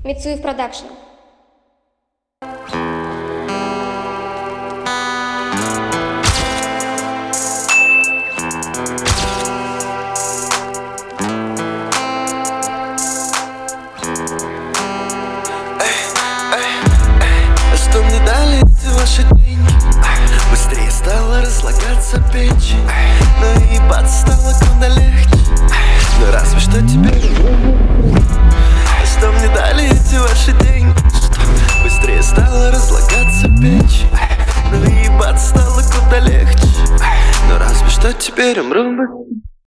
Мицуев Продакшн. Что мне дали эти ваши деньги? Быстрее стала разлагаться печь, но ебаться стало куда легче. Но разве что теперь. Что мне дали эти ваши деньги? Быстрее стала разлагаться печь, но ебаться стало куда легче. Но разве что теперь умру бы.